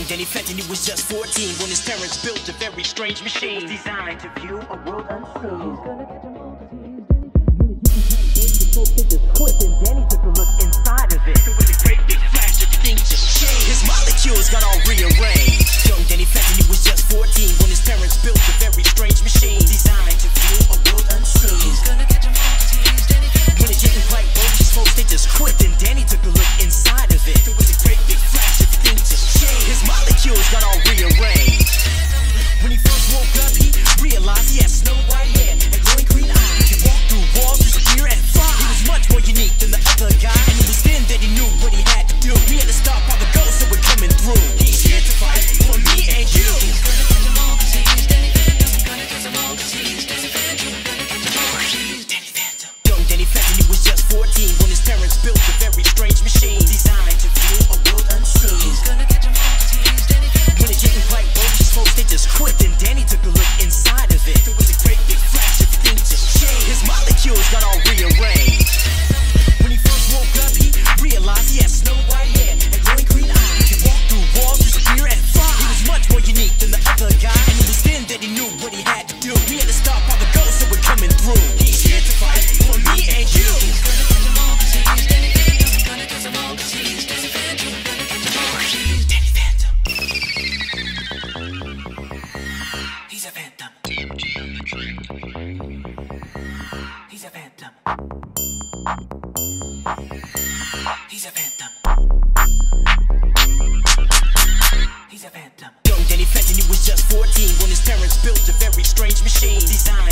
Danny Fenton, he was just 14 when his parents built a very strange machine. It was designed to view a world unseen. It just clicked and Danny took a look inside of it. It was a great big flash, everything just changed. His molecules got all rearranged. Young Danny Fenton, he was just 14 when his parents built a very strange machine. It was designed to view a world unseen. He's gonna catch 'em all, Danny Fenton. When it didn't quite work, his folks, they just quit and Danny took a look inside of it. It was a great big flash, everything just changed. His molecules got all rearranged. When he first woke up, he realized he had snow white hair and glowing green eyes. He walked through walls, disappeared and fly. He was much more unique than the other guy, and it was then that he knew what he had to do. He had to stop all the ghosts that were coming through. He's here to fight for me and you. He's gonna catch 'em all 'cause he's Danny Phantom. Gonna catch 'em all 'cause he's Danny Phantom. Gonna catch 'em all 'cause he's Danny Phantom. Young Danny Phantom, he was just 14 when his parents built a very strange machine. It was designed to view a world unseen. He's gonna catch 'em all 'cause he's Danny Phantom. When it didn't quite work, his folks, they just quit and Danny took a look inside of it. It was a great big flash, everything just changed. His molecules got all rearranged. When he first woke up, he realized he had snow white hair and glowing green eyes. He walked through walls, disappeared and fly. He was much more unique than the other guy, and it was then that he knew what he had to do. He had to stop all the ghosts that were coming through. He's here to fight for me and you. He's gonna catch 'em all 'cause he's Danny Phantom. Gonna catch 'em all 'cause he's Danny Phantom. Gonna catch 'em all 'cause he's Danny Phantom. He's a phantom. He's a phantom. He's a phantom. He's a phantom. Young Danny Fenton, he was just 14 when his parents built a very strange machine. It was designed